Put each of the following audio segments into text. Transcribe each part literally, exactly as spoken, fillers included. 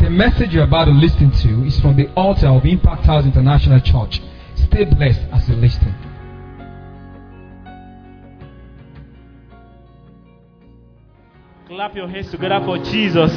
The message you're about to listen to is from the altar of Impact House International Church. Stay blessed as you listen. Clap your hands together for Jesus.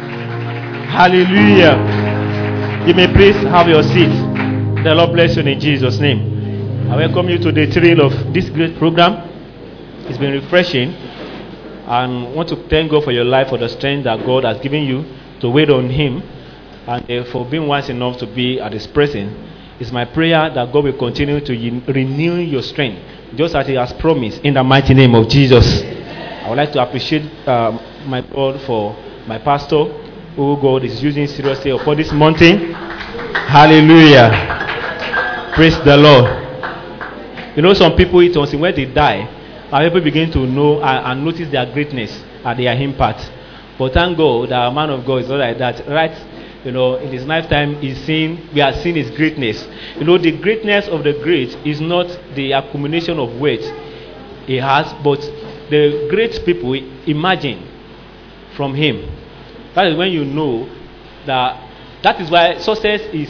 Hallelujah. You may please have your seat. The Lord bless you in Jesus' name. I welcome you to the thrill of this great program. It's been refreshing. And I want to thank God for your life, for the strength that God has given you to wait on Him, and uh, for being wise enough to be at His presence. It's my prayer that God will continue to y- renew your strength, just as He has promised, in the mighty name of Jesus. I would like to appreciate um, my God for my pastor, who God is using seriously upon this mountain. Hallelujah. Praise the Lord. You know, some people, it was when they die, and people begin to know and, and notice their greatness and their impact. But thank God that a man of God is not like that. Right? You know, in his lifetime, he's seen, we are seeing his greatness. You know, the greatness of the great is not the accumulation of wealth he has, but the great people imagine from him. That is when you know that. That is why success is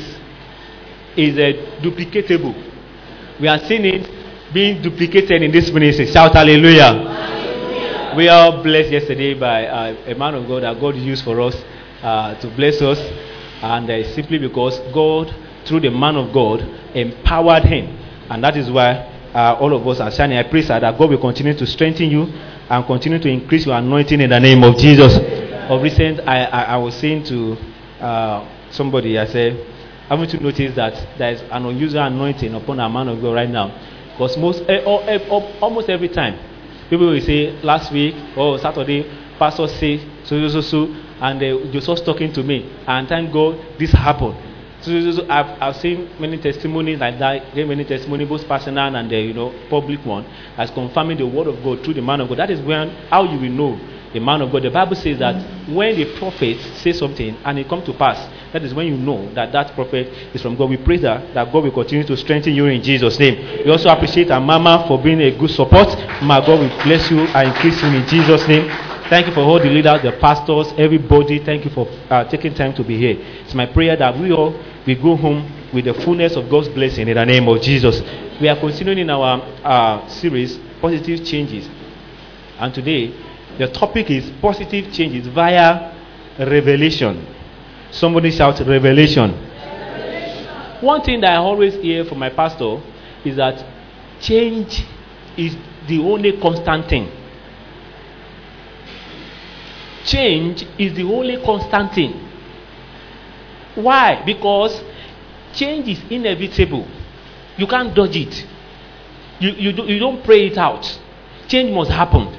is a duplicatable. We are seeing it being duplicated in this ministry. Shout hallelujah. Hallelujah. We are blessed yesterday by uh, a man of God that God used for us uh, to bless us, and uh, simply because God, through the man of God, empowered him, and that is why uh, all of us are shining. I pray, sir, that God will continue to strengthen you and continue to increase your anointing in the name of Jesus. Of recent, I, I, I was saying to uh, somebody, I said, haven't you noticed that there is an unusual anointing upon a man of God right now? Because most, eh, oh, eh, oh, almost every time, people will say, last week or Saturday, pastor say so so so so, and they just talking to me, and thank God this happened. So, so, so I've, I've seen many testimonies like that, many testimonies, both personal and the you know public one, as confirming the word of God through the man of God. That is when how you will know the man of God. The Bible says that when the prophet says something and it comes to pass, that is when you know that that prophet is from God. We pray that, that God will continue to strengthen you in Jesus' name. We also appreciate our mama for being a good support. My God will bless you and increase you in Jesus' name. Thank you for all the leaders, the pastors, everybody. Thank you for uh, taking time to be here. It's my prayer that we all we go home with the fullness of God's blessing in the name of Jesus. We are continuing in our uh, series, Positive Changes. And today, the topic is positive changes via revelation. Somebody shout revelation. Revelation. One thing that I always hear from my pastor is that change is the only constant thing. Change is the only constant thing. Why? Because change is inevitable. You can't dodge it. You, you, do, you don't pray it out. Change must happen.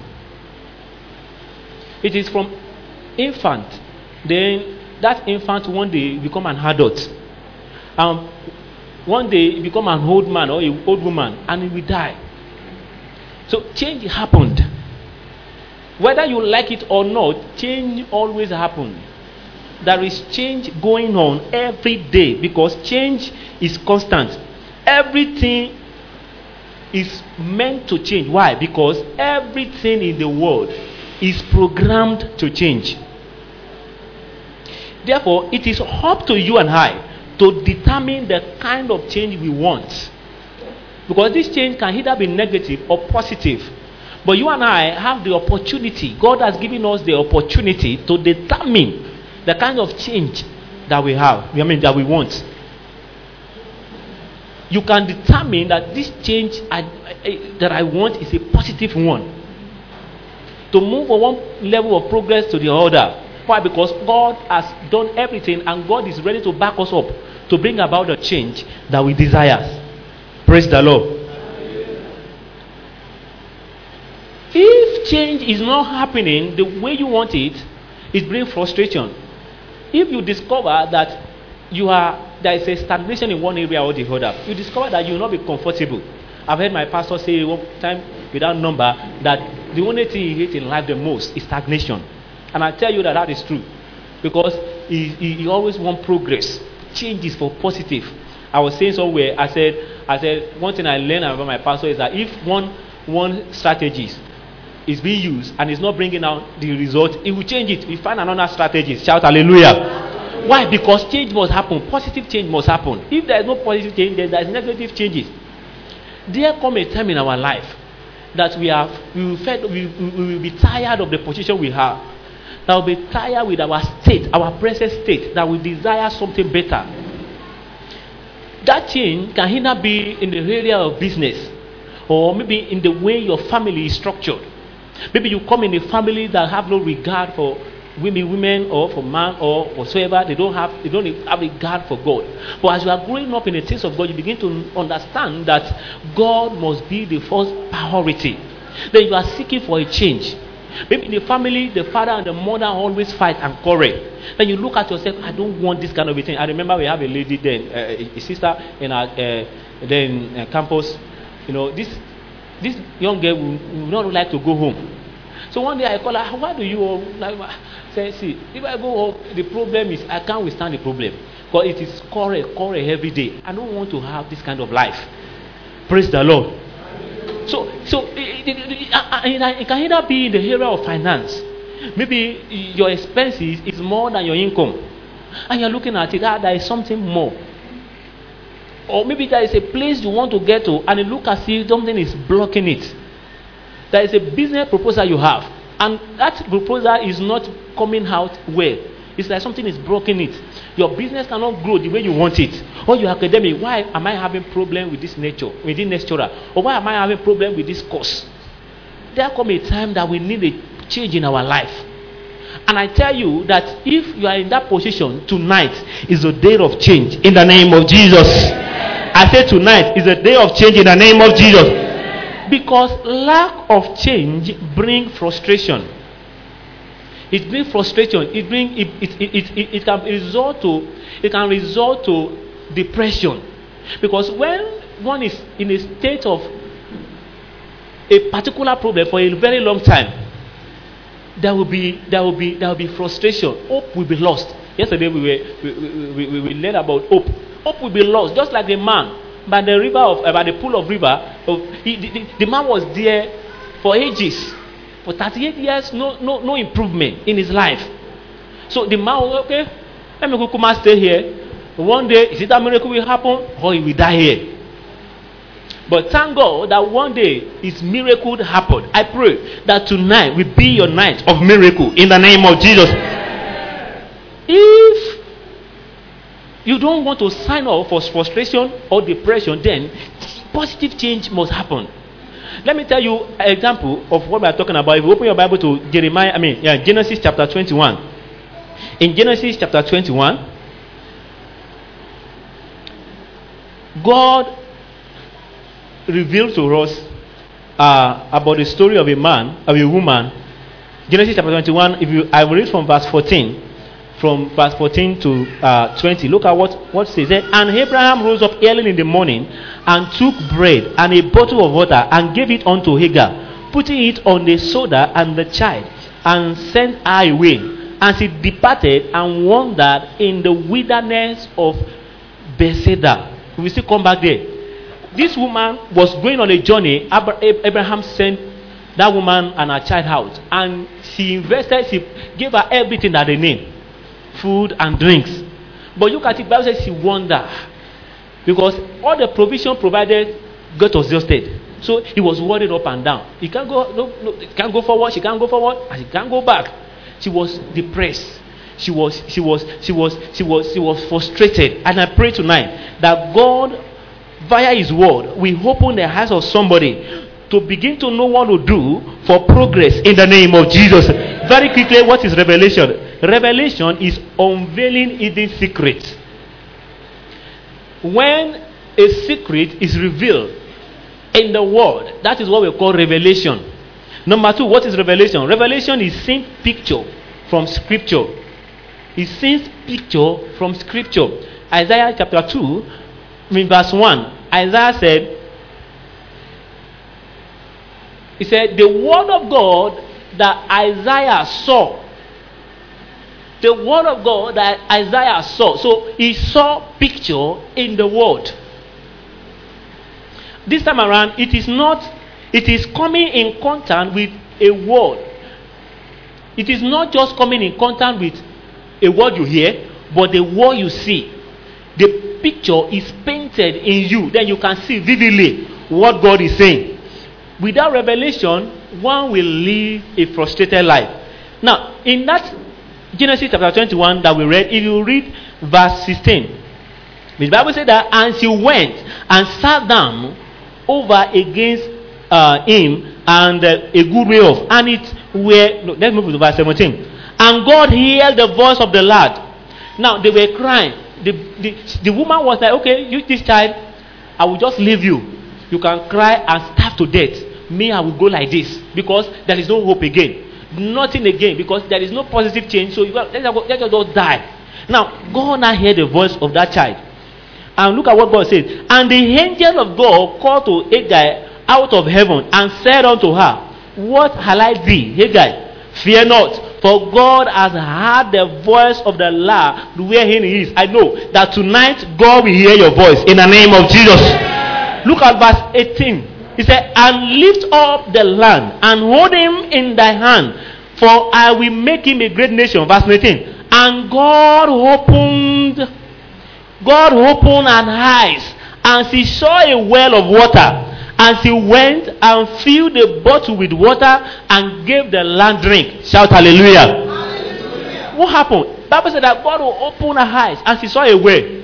It is from infant. Then that infant one day become an adult. Um, one day become an old man or an old woman, and he will die. So change happened. Whether you like it or not, change always happens. There is change going on every day because change is constant. Everything is meant to change. Why? Because everything in the world is programmed to change. Therefore, it is up to you and I to determine the kind of change we want. Because this change can either be negative or positive. But you and I have the opportunity. God has given us the opportunity to determine the kind of change that we have. I mean, that we want. You can determine that this change I, I, that I want is a positive one. To move from one level of progress to the other. Why? Because God has done everything and God is ready to back us up to bring about the change that we desire. Praise the Lord. If change is not happening the way you want it, it brings frustration. If you discover that you are there is a stagnation in one area or the other, you discover that you will not be comfortable. I've heard my pastor say one time without number that the only thing he hates in life the most is stagnation. And I tell you that that is true. Because he, he, he always wants progress. Change is for positive. I was saying somewhere, I said, I said, one thing I learned about my pastor is that if one one strategy is being used and it's not bringing out the result, he will change it. We find another strategy. Shout hallelujah. Why? Because change must happen. Positive change must happen. If there is no positive change, then there is negative changes. There come a time in our life that we have we will, fed, we, we, we will be tired of the position we have. That will be tired with our state, our present state, that we desire something better. That change can either be in the area of business, or maybe in the way your family is structured. Maybe you come in a family that have no regard for women, women, or for man, or whatsoever. They don't have, they don't have regard for God. But as you are growing up in the things of God, you begin to understand that God must be the first priority. Then you are seeking for a change. Maybe in the family, the father and the mother always fight and quarrel. Then you look at yourself, I don't want this kind of a thing. I remember we have a lady then, uh, a sister in our uh, then uh, campus. You know, this this young girl would, would not like to go home. So one day I call her, why do you all like? Say, see, if I go home, the problem is I can't withstand the problem because it is quarrel, quarrel every day. I don't want to have this kind of life. Praise the Lord. So, so it, it, it, it, it can either be in the area of finance. Maybe your expenses is more than your income, and you're looking at it, ah, there is something more. Or maybe there is a place you want to get to, and it looks as if something is blocking it. There is a business proposal you have, and that proposal is not coming out well. It's like something is blocking it. Your business cannot grow the way you want it. Or your academic, why am I having problem with this nature, with this lecturer? Or why am I having problem with this course? There come a time that we need a change in our life. And I tell you that if you are in that position, tonight is a day of change in the name of Jesus. I say tonight is a day of change in the name of Jesus. Because lack of change brings frustration. It brings frustration. It bring it it, it, it, it, it can result to it can result to depression. Because when one is in a state of a particular problem for a very long time, there will be there will be there will be frustration. Hope will be lost. Yesterday we were we, we, we, we learned about hope. Hope will be lost, just like the man by the river of uh, by the pool of river. Of, he, the, the man was there for ages. For thirty-eight years, no, no, no improvement in his life. So the man was, okay, let me go stay here. One day, is it that miracle will happen, or he will die here? But thank God that one day his miracle happened. I pray that tonight will be your night of miracle in the name of Jesus. If you don't want to sign up for frustration or depression, then positive change must happen. Let me tell you an example of what we are talking about. If you open your Bible to Jeremiah, I mean, yeah, Genesis chapter twenty-one. In Genesis chapter twenty-one, God revealed to us uh, about the story of a man, of a woman. Genesis chapter twenty-one. If you, I will read from verse fourteen, from verse fourteen to uh, twenty. Look at what what it says there. And Abraham rose up early in the morning and took bread and a bottle of water and gave it unto Hagar, putting it on the shoulder and the child, and sent her away. And she departed and wandered in the wilderness of Bethesda. We will still come back there. This woman was going on a journey. Abraham sent that woman and her child out, and she invested. She gave her everything that they need, food and drinks. But look at it. Bible says she wandered, because all the provision provided got exhausted. So he was worried up and down. He can't go. No, no, he can't go forward. She can't go forward, and she can't go back. She was depressed. She was. She was. She was. She was. She was frustrated. And I pray tonight that God, via His word, will open the eyes of somebody to begin to know what to do for progress in the name of Jesus. Very quickly, what is revelation? Revelation is unveiling hidden secrets. When a secret is revealed in the word, that is what we call revelation. Number two, what is revelation? Revelation is seeing picture from scripture. It's seeing picture from scripture. Isaiah chapter two, in verse one, Isaiah said, he said, the word of God that Isaiah saw. The word of God that Isaiah saw. So he saw picture in the word. This time around, it is not, it is coming in contact with a word. It is not just coming in contact with a word you hear, but the word you see, the picture is painted in you. Then you can see vividly what God is saying. Without revelation, one will live a frustrated life. Now, in that Genesis chapter twenty-one that we read, if you read verse sixteen, the Bible said that, and she went and sat down over against uh, him, and uh, a good way off. And it were, no, let's move to verse seventeen. And God heard the voice of the lad. Now they were crying. The, the, the woman was like, okay, you this child, I will just leave you. You can cry and starve to death. Me, I will go like this, because there is no hope again. Nothing again, because there is no positive change. So you got, let us just die. Now, God now heard the voice of that child. And look at what God said. And the angel of God called to Hagar out of heaven and said unto her, what shall I thee, Hagar? Fear not, for God has heard the voice of the lad wherein he is. I know that tonight God will hear your voice in the name of Jesus. Look at verse eighteen. He said, and lift up the land and hold him in thy hand, for I will make him a great nation. Verse nineteen. And God opened, God opened her eyes, and she saw a well of water. And she went and filled the bottle with water and gave the land drink. Shout hallelujah. Hallelujah. What happened? The Bible said that God will open her eyes and she saw a well.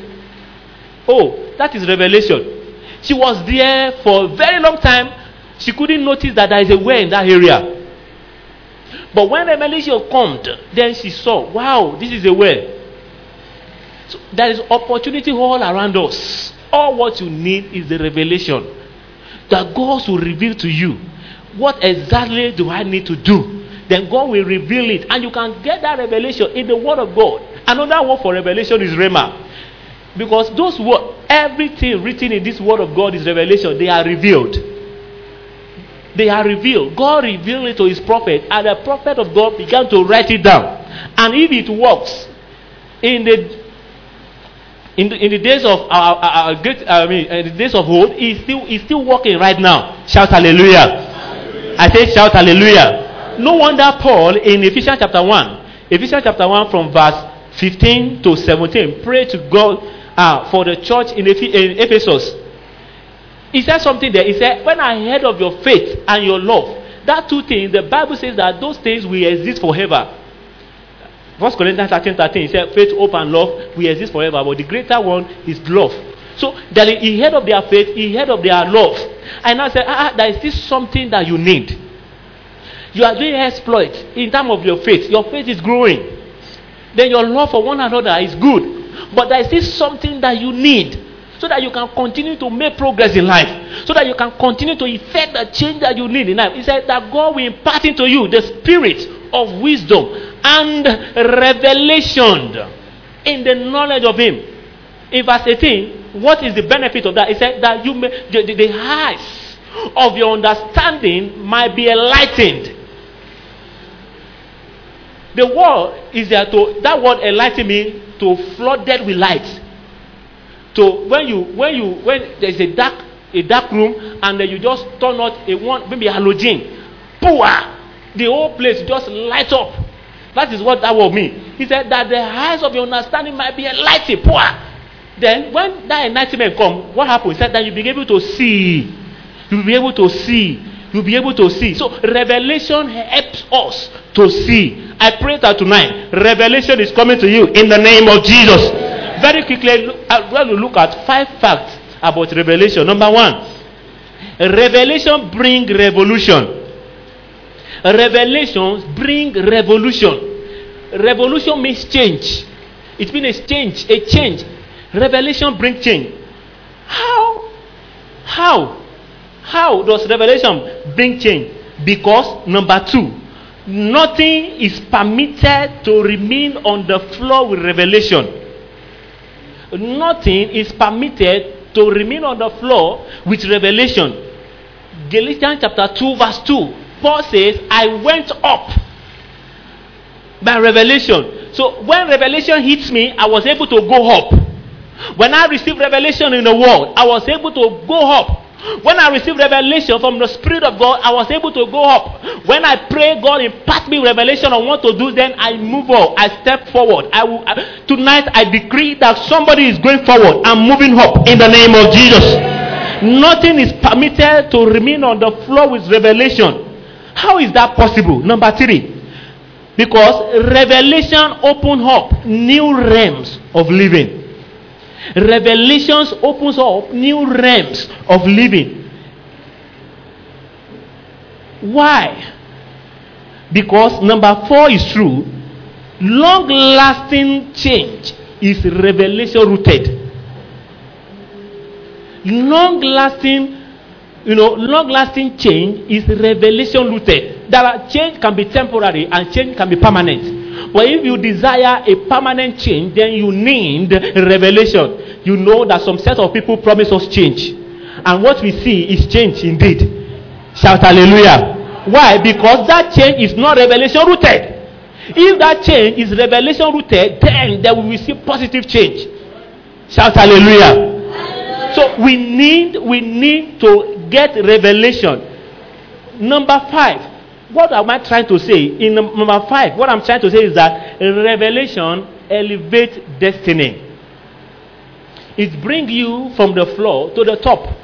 Oh, that is revelation. She was there for a very long time. She couldn't notice that there is a well in that area. But when revelation comes, then she saw, wow, this is a well. So there is opportunity all around us. All what you need is the revelation. That God will reveal to you, what exactly do I need to do? Then God will reveal it. And you can get that revelation in the word of God. Another word for revelation is Rhema. Because those words, everything written in this word of God is revelation. They are revealed. They are revealed. God revealed it to his prophet, and the prophet of God began to write it down. And if it works in the in the, in the days of our, our, our great, I mean, in the days of old, it's still it's still working right now. Shout hallelujah! Hallelujah. I say shout hallelujah. Hallelujah. No wonder Paul in Ephesians chapter one, Ephesians chapter one from verse fifteen to seventeen, pray to God uh, for the church in, Eph- in Ephesus. He said something there. He said, when I heard of your faith and your love, that two things, the Bible says that those things will exist forever. First Corinthians thirteen thirteen, he said, faith, hope, and love will exist forever. But the greater one is love. So that he heard of their faith, he heard of their love. And I said, ah, there is this something that you need. You are doing exploits in terms of your faith. Your faith is growing. Then your love for one another is good. But there is this something that you need, so that you can continue to make progress in life, so that you can continue to effect the change that you need in life. He said that God will impart into you the spirit of wisdom and revelation in the knowledge of him. In verse eighteen, what is the benefit of that? He said that you may, the, the, the eyes of your understanding might be enlightened. The word is there to, that word enlighten me, to flooded with light. So when you when you when there's a dark a dark room, and then you just turn out a one maybe halogen, poor, the whole place just light up. That is what that word means. He said that the eyes of your understanding might be enlightened, poor. Then when that enlightenment comes, what happens? He said that you'll be able to see. You'll be able to see. You'll be able to see. So revelation helps us to see. I pray that tonight revelation is coming to you in the name of Jesus. Very quickly, I want to look at five facts about revelation. Number one, revelation bring revolution. Revelations bring revolution. Revolution means change. It means a change, a change. Revelation brings change. How? How? How does revelation bring change? Because number two, nothing is permitted to remain on the floor with revelation. Nothing is permitted to remain on the floor with revelation. Galatians chapter two verse two. Paul says, I went up by revelation. So when revelation hits me, I was able to go up. When I received revelation in the world, I was able to go up. When I received revelation from the Spirit of God, I was able to go up. When I pray, God impart me revelation on what to do, then I move up. I step forward. I will, I, tonight I decree that somebody is going forward. I'm moving up in the name of Jesus. Nothing is permitted to remain on the floor with revelation. How is that possible? Number three. Because revelation opens up new realms of living. Revelations opens up new realms of living. Why? Because number four is true. Long-lasting change is revelation rooted. Long-lasting, you know, long-lasting change is revelation rooted. There are change can be temporary and change can be permanent. But if you desire a permanent change, then you need revelation. You know that some set of people promise us change. And what we see is change indeed. Shout hallelujah. Why? Because that change is not revelation rooted. If that change is revelation rooted, then there we will see positive change. Shout hallelujah. Hallelujah. So we need, we need to get revelation. Number five. What am I trying to say? In number five, what I'm trying to say is that revelation elevates destiny. It brings you from the floor to the top.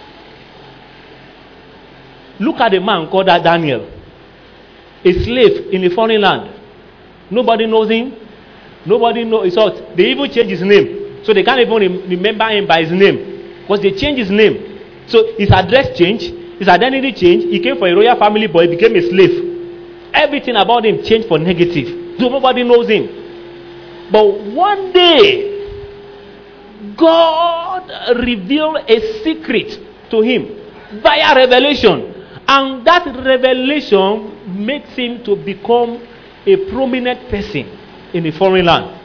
Look at the man called Daniel, a slave in a foreign land. Nobody knows him. Nobody knows his thoughts. They even change his name, so they can't even remember him by his name because they changed his name. So his address changed. His identity changed. He came from a royal family, but he became a slave. Everything about him changed for negative. So nobody knows him. But one day, God revealed a secret to him via revelation. And that revelation makes him to become a prominent person in a foreign land.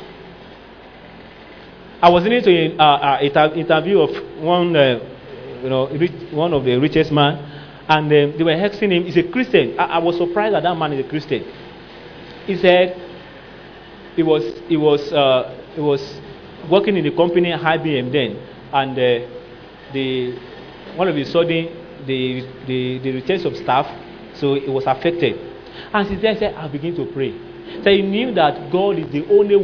I was listening to an interview of one uh, You know, one of the richest man, and um, they were asking him. He's a Christian. I, I was surprised that that man is a Christian. He said he was he was uh, he was working in the company I B M then, and uh, the one of his sudden the the the returns of staff, so it was affected. And since then, he said, I began to pray. So he knew that God is the only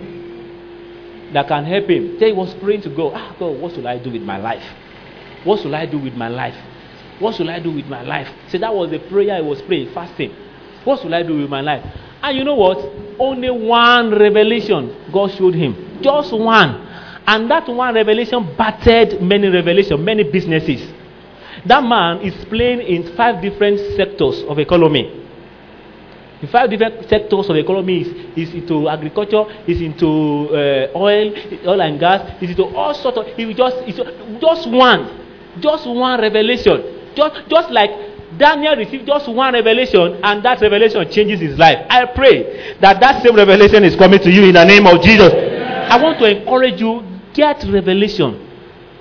one that can help him. So he was praying to God. Ah, God, what should I do with my life? What should I do with my life? What should I do with my life? So that was the prayer I was praying, fasting. What should I do with my life? And you know what? Only one revelation God showed him. Just one. And that one revelation battered many revelations, many businesses. That man is playing in five different sectors of economy. The five different sectors of economy is, is into agriculture, is into uh, oil, oil and gas, is into all sorts of. It just, it's just one. Just one revelation. Just, just like Daniel received just one revelation, and that revelation changes his life. I pray that that same revelation is coming to you in the name of Jesus. I want to encourage you, get revelation.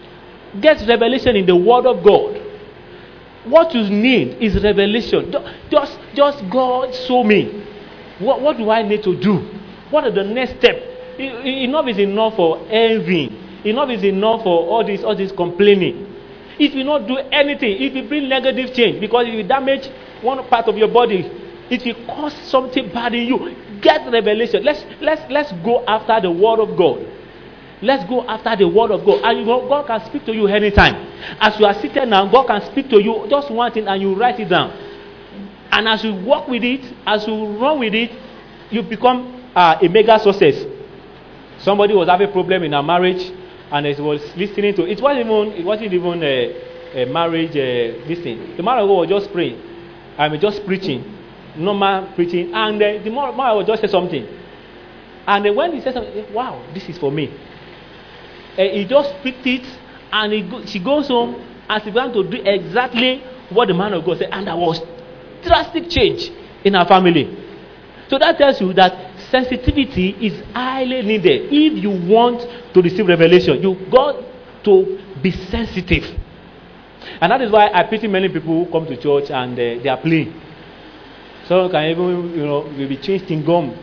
Get revelation in the Word of God. What you need is revelation. Just, just God show me. What, what do I need to do? What are the next steps? Enough is enough for envying. Enough is enough for all this, all this complaining. If you not do anything, if you bring negative change, because if you damage one part of your body, it will cause something bad in you. Get revelation. Let's let's let's go after the Word of God. Let's go after the Word of God. And you know, God can speak to you anytime. As you are seated now, God can speak to you just one thing and you write it down. And as you walk with it, as you run with it, you become uh, a mega success. Somebody was having a problem in a marriage, and he was listening to it. Wasn't even it wasn't even a, a marriage uh, this thing. The man of God was just praying. I mean, just preaching, normal preaching, and uh, the man was just say something. And uh, when he said something, wow, this is for me. Uh, he just picked it, and he go, she goes home and she began to do exactly what the man of God said, and there was drastic change in her family. So that tells you that sensitivity is highly needed. If you want to receive revelation, you've got to be sensitive. And that is why I pity many people who come to church and uh, they are playing. Some can even, you know, we'll be chasing gum.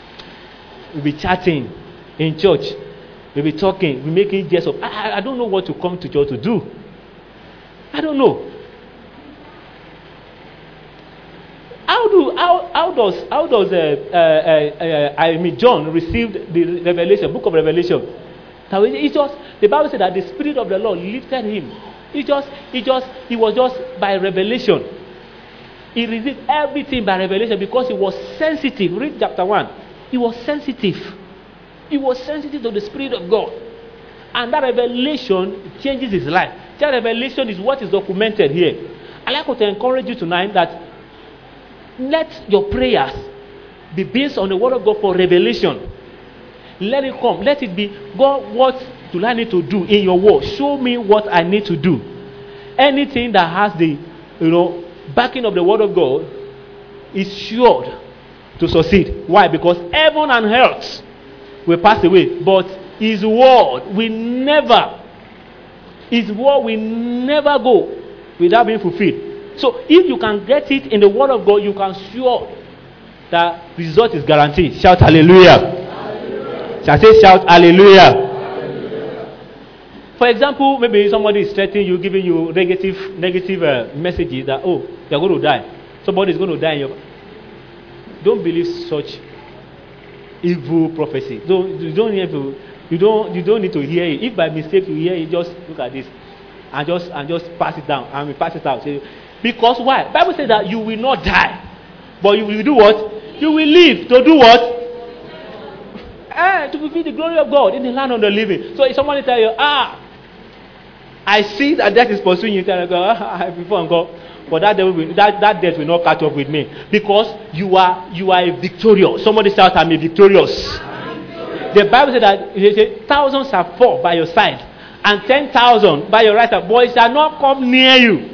We'll be chatting in church. We'll be talking. We'll be making jest of. I, I don't know what to come to church to do. I don't know. How do how how does how does uh, uh, uh, uh, I mean John received the revelation, book of Revelation? So it just the Bible said that the Spirit of the Lord lifted him. It just it just he was just by revelation. He received everything by revelation because he was sensitive. Read chapter one. He was sensitive. He was sensitive to the Spirit of God. And that revelation changes his life. That revelation is what is documented here. I'd like to encourage you tonight that let your prayers be based on the word of God for revelation. Let it come. Let it be, God, what do I need to do in your word? Show me what I need to do. Anything that has the, you know, backing of the word of God is sure to succeed. Why? Because heaven and earth will pass away, but his word will never, his word will never go without being fulfilled. So if you can get it in the word of God, you can sure that result is guaranteed. Shout hallelujah. Hallelujah. Shall I say shout hallelujah? Hallelujah. For example, maybe somebody is threatening you, giving you negative negative uh, messages that, oh, you're going to die. Somebody is going to die in your... Don't believe such evil prophecy. Don't, you don't need to, you don't you don't need to hear it. If by mistake you hear it, just look at this and just and just pass it down and pass it out. Say, because why? Bible says that you will not die, but you will do what? You will live to do what? Eh, to fulfill the glory of God in the land of the living. So if somebody tell you, ah, I see that death is pursuing you, tell you, ah, before God, but that devil will, that, that death will not catch up with me because you are you are a victorious. Somebody shout, I'm a victorious. I'm victorious. The Bible says that it says, thousands shall fall by your side and ten thousand by your right side, but it shall not come near you.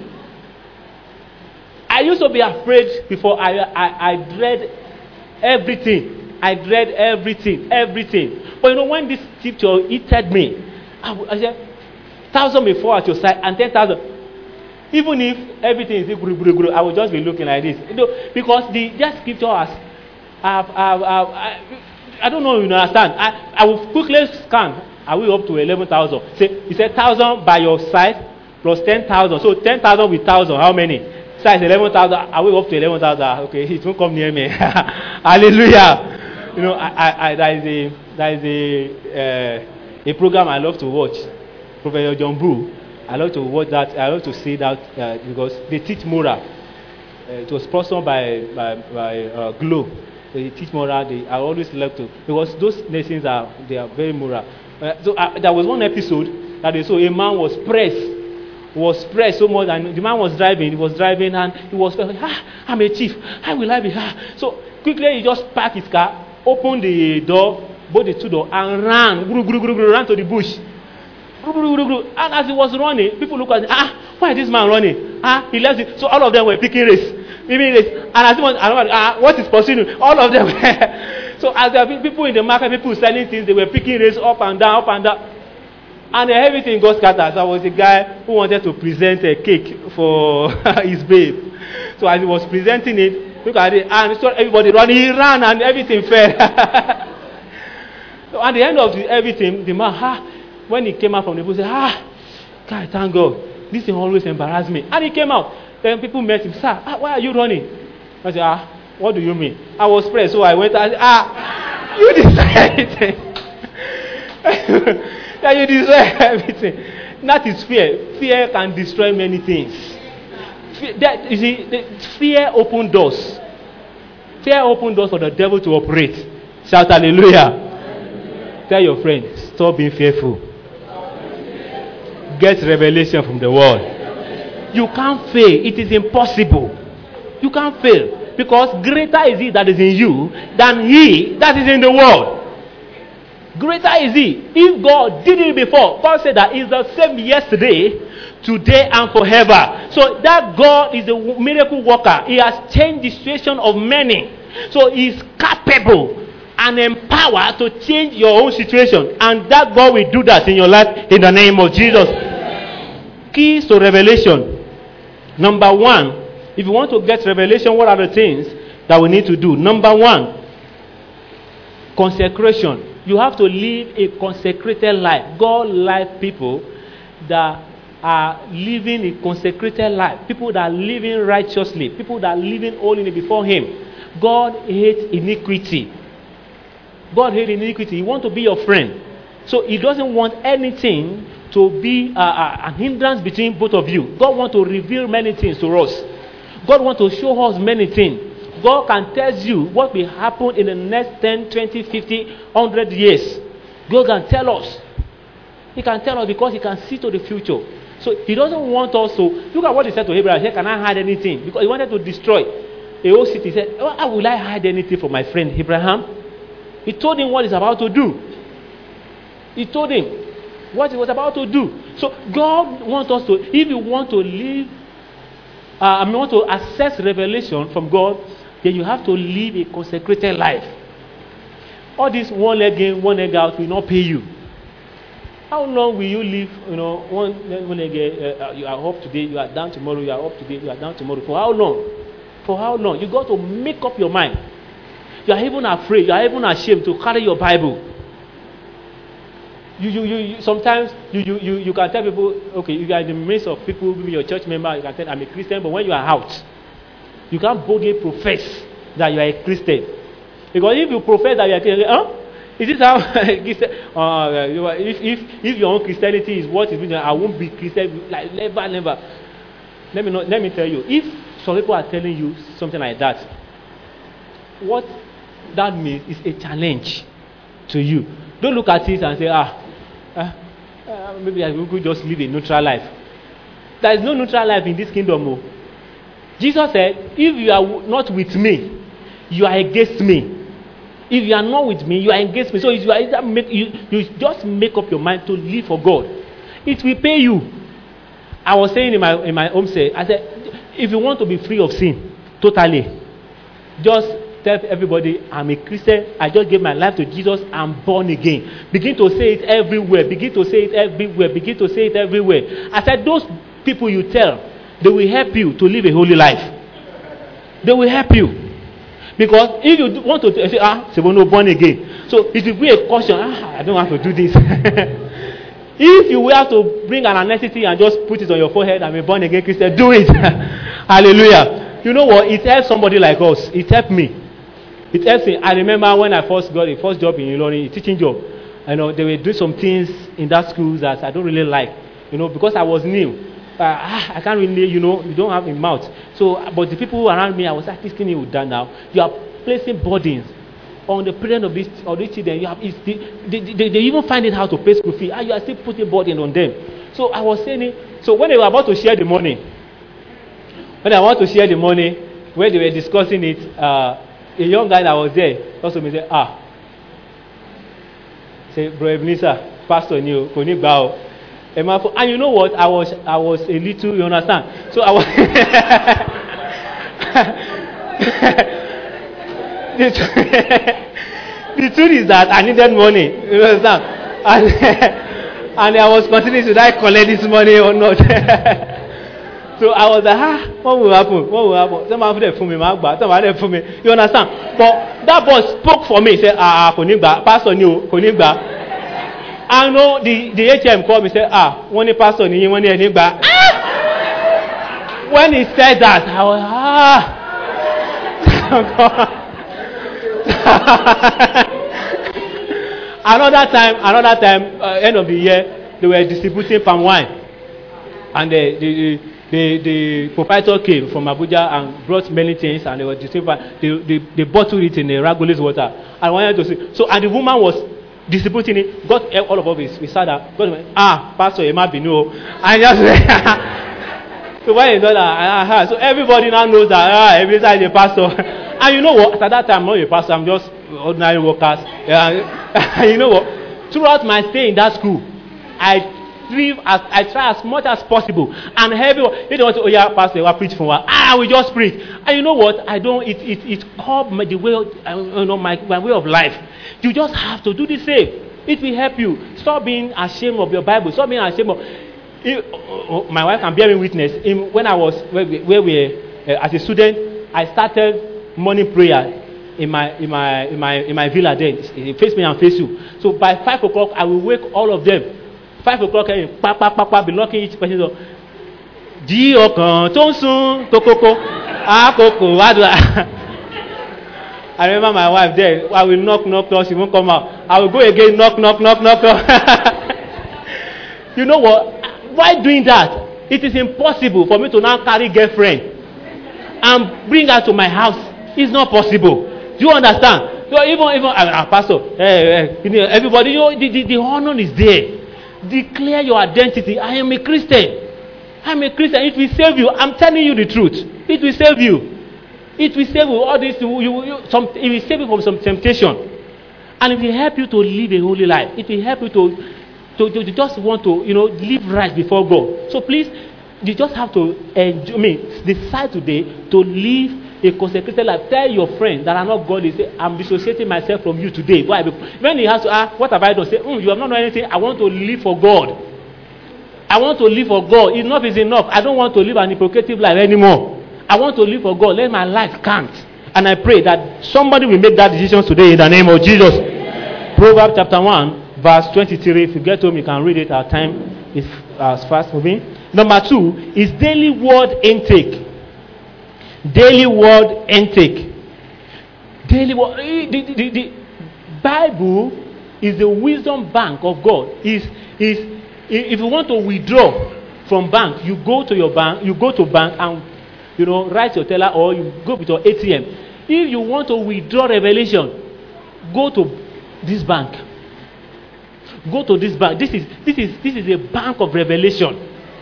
I used to be afraid before. I, I, I dread everything. I dread everything, everything. But you know, when this scripture hit me, I, I said, thousand may fall at your side and ten thousand. Even if everything is guru, guru, guru, I will just be looking like this. You know, because the that scripture has, I've, I've, I've, I, I don't know if you understand. I, I will quickly scan. Are we up to eleven thousand? Say, he said thousand by your side plus ten thousand. So ten thousand with thousand, how many? Size eleven thousand. Are we up to eleven thousand? Okay, it won't come near me. Hallelujah. You know, I, I, I, there is a, there is a, uh, a program I love to watch. Professor John Boo. I love to watch that. I love to see that uh, because they teach moral. Uh, it was sponsored by by, by uh, Glow. They teach moral. They I always love to because those nations are they are very moral. Uh, so uh, there was one episode that they saw a man was pressed. was pressed so much, and the man was driving, he was driving, and he was like, ah, I'm a chief, how will I be? Ah. So quickly he just parked his car, opened the door, both the two doors, and ran, gru, gru, gru, gru, ran to the bush. Gru, gru, gru, gru. And as he was running, people look at him, ah, why is this man running? Ah, he left it. So all of them were picking race, picking race. And as he was, ah, what is pursuing? All of them were. So as there were people in the market, people selling things, they were picking race up and down, up and down. And everything got scattered. So I was a guy who wanted to present a cake for his babe. So as he was presenting it, look at it, and so everybody ran, he ran and everything fell. So at the end of the, everything, the man, ah, when he came out from the bush, he said, ah, God, thank God. This thing always embarrassed me. And he came out. Then people met him, sir, ah, why are you running? I said, ah, what do you mean? I was pressed, so I went, I said, ah, you decided. That you deserve everything. That is fear. Fear can destroy many things. Fear, that, you see, the, fear opens doors. Fear opens doors for the devil to operate. Shout hallelujah. Hallelujah. Tell your friend, stop being fearful. Get revelation from the word. You can't fail. It is impossible. You can't fail. Because greater is he that is in you than he that is in the world. Greater is he. If God did it before, God said that he's the same yesterday, today, and forever. So that God is a miracle worker. He has changed the situation of many. So he's capable and empowered to change your own situation. And that God will do that in your life in the name of Jesus. Keys to revelation. Number one, if you want to get revelation, what are the things that we need to do? Number one, consecration. You have to live a consecrated life. God-like people that are living a consecrated life, people that are living righteously, people that are living holy before Him. God hates iniquity. God hates iniquity. He wants to be your friend. So He doesn't want anything to be uh, uh, an hindrance between both of you. God wants to reveal many things to us. God wants to show us many things. God can tell you what will happen in the next ten, twenty, fifty, one hundred years. God can tell us. He can tell us because He can see to the future. So He doesn't want us to. Look at what He said to Abraham. He said, can I hide anything? Because He wanted to destroy a whole city. He said, oh, how will I hide anything from my friend Abraham? He told him what He's about to do. He told him what He was about to do. So God wants us to, if you want to live, uh, I mean, want to access revelation from God, then you have to live a consecrated life. All this one leg in, one leg out will not pay you. How long will you live, you know, one, one leg, uh, you are up today, you are down tomorrow, you are up today, you are down tomorrow. For how long? For how long? You got to make up your mind. You are even afraid, you are even ashamed to carry your Bible. You, you, you, you sometimes you, you, you, you can tell people, okay, you are in the midst of people, maybe your church member, you can tell, I'm a Christian, but when you are out, you can't boldly profess that you are a Christian. Because if you profess that you are a Christian, huh? Is this how uh, if, if, if your own Christianity is what is, I won't be Christian, like never, never. Let me, not, let me tell you, if some people are telling you something like that, what that means is a challenge to you. Don't look at it and say, ah, uh, uh, maybe I could just live a neutral life. There is no neutral life in this kingdom. Oh. Jesus said, if you are not with me, you are against me. If you are not with me, you are against me. So if you, are either make, you, you just make up your mind to live for God. It will pay you. I was saying in my in my home say, I said, if you want to be free of sin, totally, just tell everybody, I'm a Christian, I just gave my life to Jesus, I'm born again. Begin to say it everywhere, begin to say it everywhere, begin to say it everywhere. I said, those people you tell, they will help you to live a holy life. They will help you. Because if you want to say, ah, so we're not born again. So it will be a caution, ah, I don't want to do this. If you will have to bring an anesthetic and just put it on your forehead, I'm a born again Christian, do it. Hallelujah. You know what? It helps somebody like us. It helped me. It helps me. I remember when I first got the first job in Ilorin, a teaching job. You know, they were doing some things in that school that I don't really like. You know, because I was new. Uh, I can't really, you know, you don't have a mouth. So, but the people around me, I was asking you with that now. You are placing burdens on the parents of these of these children. You have, it's the, they, they, they even find it how to pay school fee. And you are still putting burden on them. So I was saying it. So when they were about to share the money, when I want to share the money, when they were discussing it, uh, a young guy that was there also me say, ah, say, bro Ebenezer, pastor new, koni bao. And you know what? I was I was a little, you understand? So I was the, truth, the truth is that I needed money. You understand? And, and I was considering, should I collect this money or not? So I was like, ah, what will happen? What will happen? Somebody for me, somebody for me. You understand? But that boy spoke for me. He said, ah, Konigba, pastor new, Konigba. I know the, the H M called me and said, ah, one pastor ni one ni ba. Ah! When he said that, I was, ah. another time, another time, uh, end of the year, they were distributing palm wine. And the, the, the, the proprietor came from Abuja and brought many things, and they were distributing, they, they, they bottled it in a Ragolis water. I wanted to see. So, and the woman was distributing it, got all of us, we sat down, God went, ah, Pastor, you might be no. I just, so when you know that, so everybody now knows that, ah, every time a pastor. And you know what, at that time, I'm not a pastor, I'm just ordinary workers. Yeah. You know what, throughout my stay in that school, I live as, I try as much as possible. And everyone, they don't want to, oh yeah, Pastor, I preach for what? Ah, we just preach. And you know what, I don't, it, it, it called my, the way, you know, my, my way of life. You just have to do the same. It will help you. Stop being ashamed of your Bible. Stop being ashamed of. It, oh, oh, my wife can bear me witness. In, when I was where we, where we uh, as a student, I started morning prayer in my in my in my in my villa. Then face me and face you. So by five o'clock, I will wake all of them Five o'clock, pa pa pa pa, be locking each person door. Jí ọkàn tó ń sún kókókó, àkókò wá do. I remember my wife there. I will knock, knock, knock. She won't come out. I will go again, knock, knock, knock, knock, knock. You know what? Why doing that? It is impossible for me to now carry girlfriend and bring her to my house. It's not possible. Do you understand? So even even uh, uh, pastor, hey, hey, you know, everybody, you know, the, the, the honor is there. Declare your identity. I am a Christian. I am a Christian. It will save you. I'm telling you the truth. It will save you. It will save you all this. You, you, you, some, it will save you from some temptation, and it will help you to live a holy life. It will help you to, to, to, to just want to, you know, live right before God. So please, you just have to enjoy. I mean, decide today to live a consecrated life. Tell your friends that are not godly. Say, I'm dissociating myself from you today. Why? When he has to ask, what have I done? Say, mm, you have not done anything. I want to live for God. I want to live for God. Enough is enough. I don't want to live an hypocritical life anymore. I want to live for God. Let my life count. And I pray that somebody will make that decision today in the name of Jesus. Amen. Proverbs chapter one, verse twenty-three. If you get home, you can read it. Our time is uh, fast moving. Number two is daily word intake. Daily word intake. Daily word. The, the, the, the Bible is the wisdom bank of God. Is is if you want to withdraw from bank, you go to your bank. You go to bank and, you know, write your teller, or you go with your A T M. If you want to withdraw revelation, go to this bank. Go to this bank. This is this is this is a bank of revelation.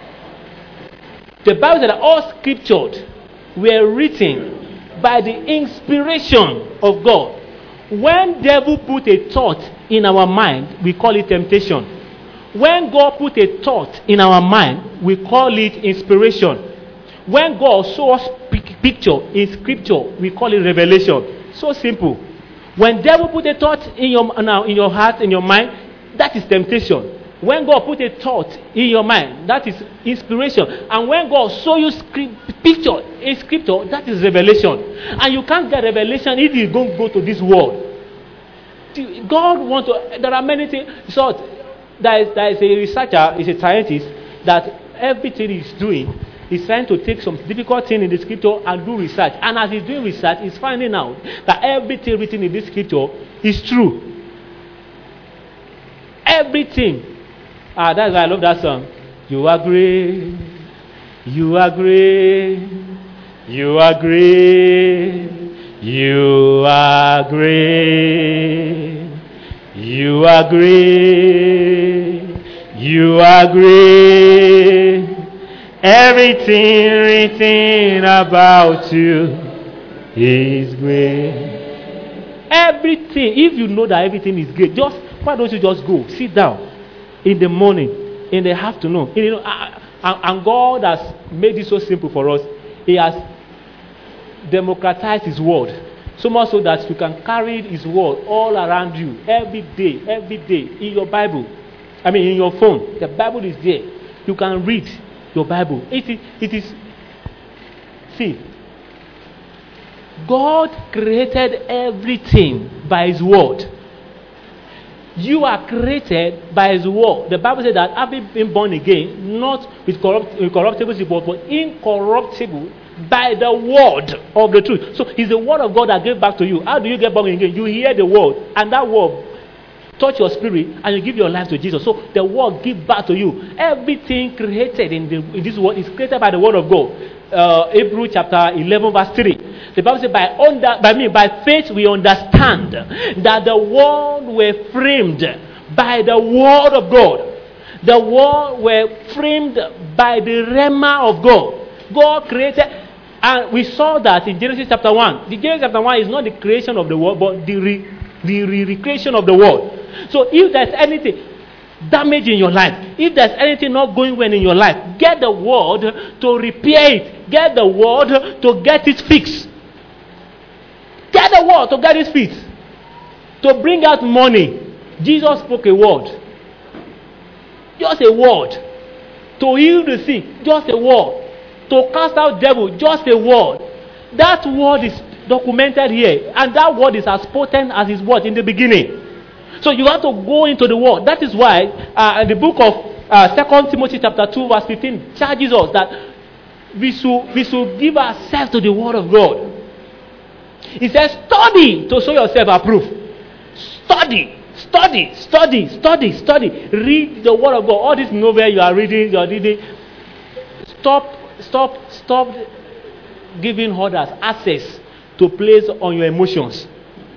The Bible said that all scriptures were written by the inspiration of God. When devil put a thought in our mind, we call it temptation. When God put a thought in our mind, we call it inspiration. When God shows us picture in scripture, we call it revelation. So simple. When devil put a thought in your now in your heart, in your mind, that is temptation. When God put a thought in your mind, that is inspiration. And when God show you script, picture in scripture, that is revelation. And you can't get revelation if you don't go to this world. God wants to. There are many things. So there is, there is a researcher, is a scientist that everything he's doing. He's trying to take some difficult thing in the scripture and do research. And as he's doing research, he's finding out that everything written in this scripture is true. Everything. Ah, that's why I love that song. You are great. You are great. You are great. You are great. You are great. You are great. Everything written about you is great. Everything. If you know that everything is great, just why don't you just go sit down in the morning, in the afternoon? You know, and God has made it so simple for us. He has democratized His word, so much so that you can carry His word all around you every day, every day in your Bible. I mean, in your phone, the Bible is there. You can read your Bible. It is, it is, see, God created everything by His word. You are created by His word. The Bible says that having been born again, not with corrupt, incorruptible seed, but incorruptible by the word of the truth. So it's the word of God that gave back to you. How do you get born again? You hear the word, and that word touch your spirit, and you give your life to Jesus. So the word give back to you. Everything created in, the, in this world is created by the word of God. Uh, Hebrews chapter eleven verse three. The Bible says, by under, by me, by faith we understand that the world were framed by the word of God. The world were framed by the rhema of God. God created, and we saw that in Genesis chapter one. The Genesis chapter one is not the creation of the world, but the re, the re- recreation of the world. So if there's anything damage in your life, if there's anything not going well in your life, get the word to repair it. Get the word to get it fixed. Get the word to get it fixed. To bring out money. Jesus spoke a word. Just a word. To heal the sick. Just a word. To cast out devil. Just a word. That word is documented here. And that word is as potent as his word in the beginning. So you have to go into the word. That is why uh, the book of uh, Second Timothy chapter two verse fifteen charges us that we should, we should give ourselves to the word of God. It says, study to show yourself approved. Study, study, study, study, study. Read the word of God. All this novel you are reading, you are reading. Stop, stop, stop giving others access to place on your emotions.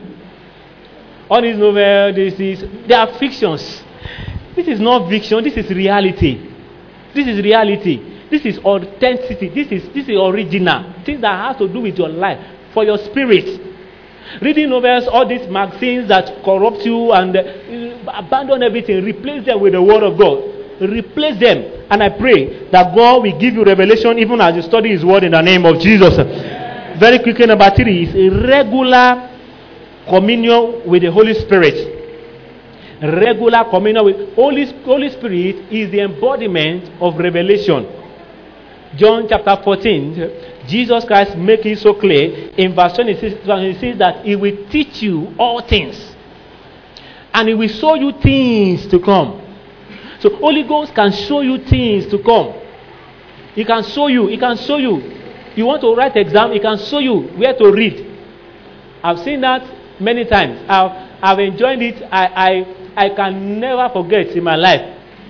All these novels, this is, they are fictions. This is not fiction. This is reality. This is reality. This is authenticity. This is this is original. Things that has to do with your life, for your spirit. Reading novels, all these magazines that corrupt you and uh, abandon everything, replace them with the word of God. Replace them. And I pray that God will give you revelation even as you study his word in the name of Jesus. Very quickly, number three is a regular communion with the Holy Spirit. Regular communion with Holy Holy Spirit is the embodiment of revelation. John chapter fourteen, Jesus Christ makes it so clear in verse twenty-six. He says that he will teach you all things, and he will show you things to come. So Holy Ghost can show you things to come. He can show you. He can show you. You want to write exam, he can show you where to read. I've seen that many times. I've I've enjoyed it. I I I can never forget in my life.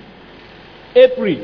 April,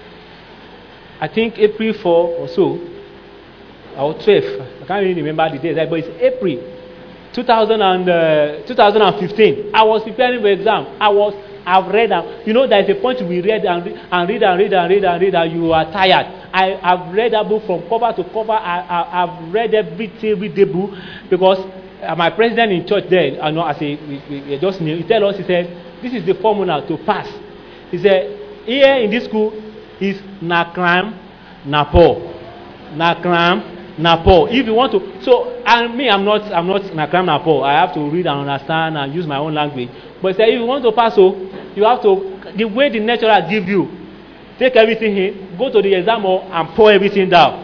I think April fourth or so, or twelve. I can't really remember the days, but it's April two thousand and, uh, twenty fifteen. I was preparing for exam. I was, I've read, and, you know, there is a point we read and, and read and read and read and read and you are tired. I, I've read that book from cover to cover. I, I, I've read every, every day book because uh, my president in church there, I know, I say, we, we, we just knew, he tell us, he said, this is the formula to pass. He said, here in this school is na crime, na poor. Na crime, na poor. If you want to, so, and me, I'm not, I'm not na crime, na poor. I have to read and understand and use my own language. But he said, if you want to pass, so, you have to, the way the lecturer give you, take everything in, go to the exam hall and pour everything down.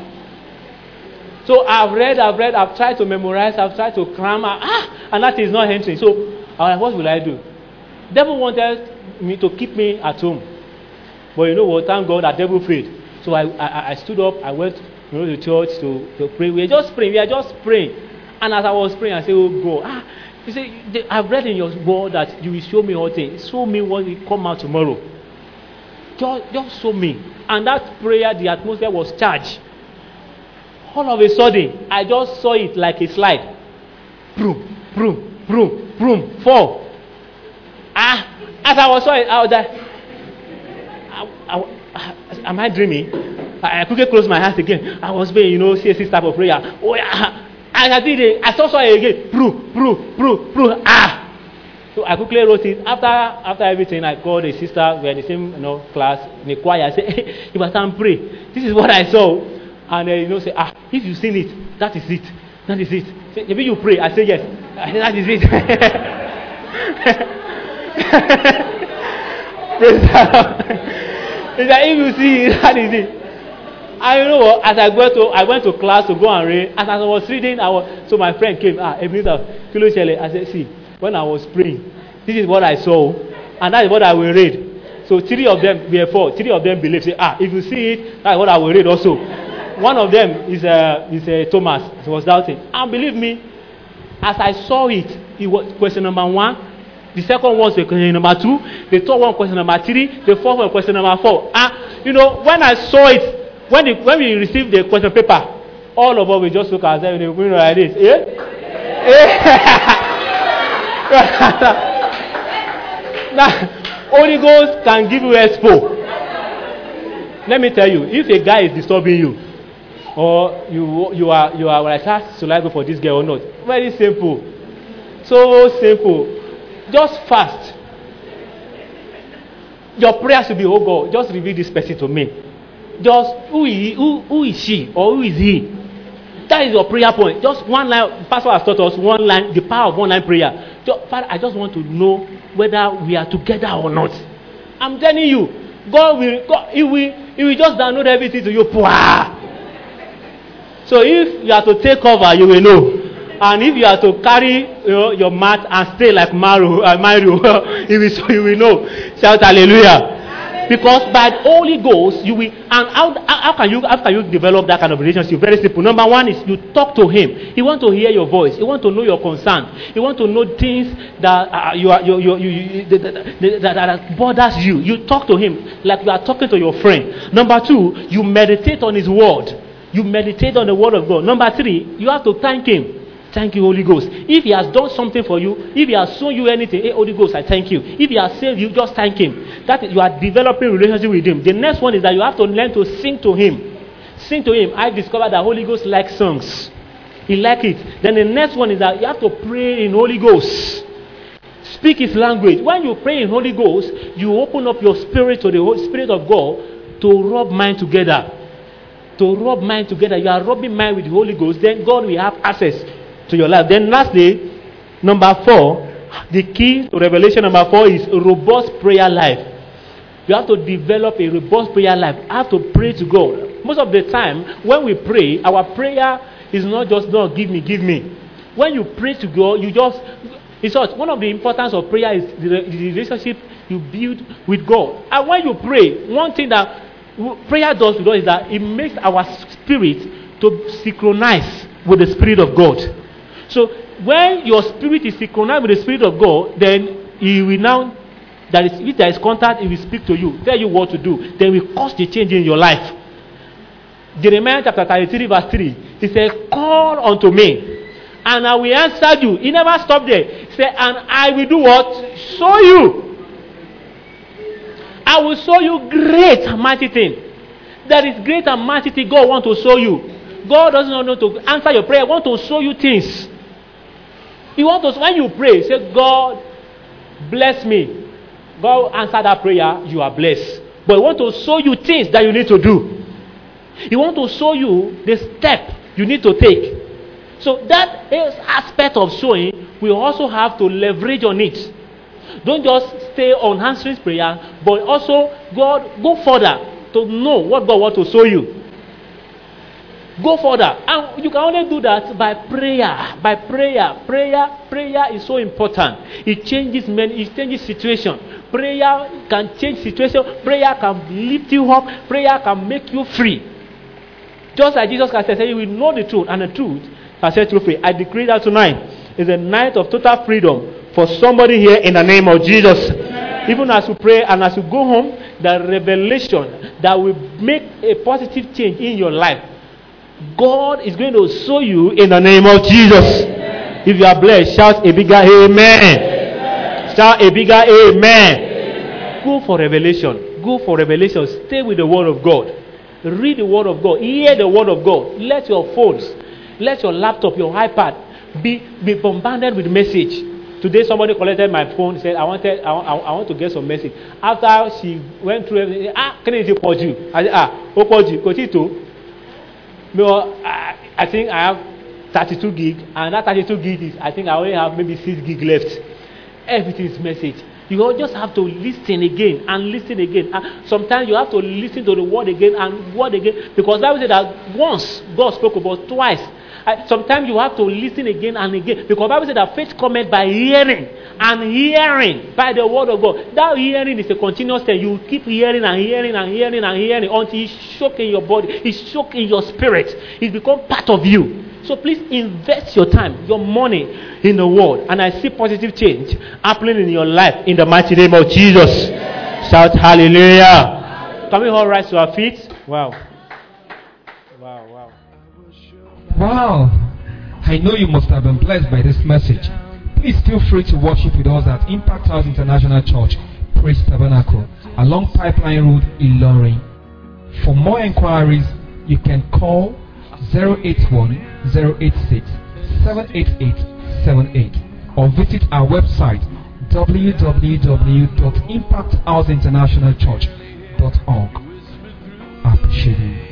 So I've read, I've read, I've tried to memorize, I've tried to cram, ah, and that is not entering. So I'm like, what will I do? Devil wanted me to keep me at home. But you know what, thank God that devil prayed. So I, I, I stood up, I went you know, to church to, to pray. We were just praying, we were just praying. And as I was praying, I said, oh God, ah, you see, I've read in your word that you will show me all things. Show me what will come out tomorrow. Just, just show me. And that prayer, the atmosphere was charged. All of a sudden, I just saw it like a slide. Boom, boom, boom, boom, fall. Ah, as I was saw it, I was like, I, I, am I dreaming? I, I quickly closed my eyes again. I was praying, you know, C S C type of prayer. Oh yeah, and I did it. I saw, saw it again. Proof, proof, proof, proof. Ah. So I quickly wrote it. After after everything, I called a sister. We had the same you know, class in the choir. I said, hey, if I can pray, this is what I saw. And uh, you know, say, ah, if you've seen it, that is it. That is it. Say, maybe you pray. I say, yes. I say, that is it. Praise God. He said, if you see it, that is it. And you know what? As I went to, I went to class to go and read. As I was reading, I was, so my friend came. Ah, Ebenezer, Kilo Shele. I said, see, when I was praying, this is what I saw, and that is what I will read. So three of them, therefore, three of them believe. Say, ah, if you see it, that is what I will read also. One of them is uh, is uh, Thomas. He was doubting. And believe me, as I saw it, it was question number one. The second one was question number two. The third one question number three. The fourth one question number four. Ah, you know, when I saw it, when the, when we received the question paper, all of us we just look at them and we went like this. Yeah? Now, Holy Ghost can give you expo. Let me tell you, if a guy is disturbing you, or you you are you are like, ah, should I go for this girl or not? Very simple, so simple. Just fast. Your prayer should be, oh God, just reveal this person to me. Just who is who who is she or who is he? That is your prayer point. Just one line. Pastor has taught us one line, the power of one line prayer. Just, Father, I just want to know whether we are together or not. I'm telling you, God will, God, He will, He will just download everything to you. So if you have to take cover, you will know. And if you are to carry you know, your mat and stay like Mario, uh, Mario you, will, you will know. Shout hallelujah. Because by the Holy Ghost, you will, and how, how can you, how can you develop that kind of relationship? Very simple. Number one is you talk to him. He wants to hear your voice. He wants to know your concern. He wants to know things that uh, you are, you, you, you, you, that, that, that, that bothers you. You talk to him like you are talking to your friend. Number two, you meditate on his word. You meditate on the word of God. Number three, you have to thank him. Thank you, Holy Ghost. If he has done something for you, if he has shown you anything, hey, Holy Ghost, I thank you. If he has saved you, just thank him. That is, you are developing a relationship with him. The next one is that you have to learn to sing to him. Sing to him. I discovered that Holy Ghost likes songs. He likes it. Then the next one is that you have to pray in Holy Ghost. Speak his language. When you pray in Holy Ghost, you open up your spirit to the Holy Spirit of God to rub mind together. To rub mind together. You are rubbing mind with the Holy Ghost. Then God will have access to your life. Then lastly, number four, the key to revelation number four is a robust prayer life. You have to develop a robust prayer life. You have to pray to God. Most of the time, when we pray, our prayer is not just, no, give me, give me. When you pray to God, you just, it's not, one of the importance of prayer is the, the relationship you build with God. And when you pray, one thing that prayer does with us is that it makes our spirit to synchronize with the Spirit of God. So when your spirit is synchronized with the Spirit of God, then he will now, that is, if there is contact, he will speak to you, tell you what to do. Then will cause the change in your life. Jeremiah chapter thirty-three verse three, he said, call unto me, and I will answer you. He never stopped there. He said, and I will do what? Show you. I will show you great and mighty thing. That is great and mighty thing God wants to show you. God doesn't want to answer your prayer. He wants to show you things. He wants to, when you pray, say, God, bless me. God answer that prayer, you are blessed. But He wants to show you things that you need to do. He wants to show you the step you need to take. So that aspect of showing, we also have to leverage on it. Don't just stay on answering prayer, but also God go further to know what God wants to show you. Go further. And you can only do that by prayer. By prayer. Prayer. Prayer is so important. It changes men. It changes situation. Prayer can change situation. Prayer can lift you up. Prayer can make you free. Just like Jesus Christ said, you will know the truth, and the truth has set you free. I decree that tonight is a night of total freedom for somebody here in the name of Jesus. Amen. Even as you pray and as you go home, the revelation that will make a positive change in your life, God is going to show you in the name of Jesus. Amen. If you are blessed, shout a bigger amen. Amen. Shout a bigger amen. Amen. Go for revelation. Go for revelation. Stay with the word of God. Read the word of God. Hear the word of God. Let your phones, let your laptop, your iPad be, be bombarded with message. Today somebody collected my phone, said, I wanted, I, I, I want to get some message. After she went through everything, ah, can you pause you? I said, ah, oh, pause you. Continue. No, I, I think I have thirty-two gig, and that thirty-two gig is, I think I only have maybe six gig left. Everything is message. You just have to listen again and listen again. And sometimes you have to listen to the word again and word again, because Bible said that once God spoke about, twice. I, sometimes you have to listen again and again, because Bible said that faith cometh by hearing, and hearing by the word of God. That hearing is a continuous thing. You keep hearing and hearing and hearing and hearing until it's shook in your body, it's shook in your spirit, it becomes part of you. So please invest your time, your money in the word, and I see positive change happening in your life in the mighty name of Jesus. Yeah. Shout hallelujah. Can we all rise to our feet? Wow. Wow, wow. Wow. I know you must have been blessed by this message. Please feel free to worship with us at Impact House International Church, Praise Tabernacle, along Pipeline Road, Ilorin. For more inquiries, you can call zero eight one, zero eight six, seven eight eight seven eight or visit our website w w w dot impact house international church dot org. I appreciate you.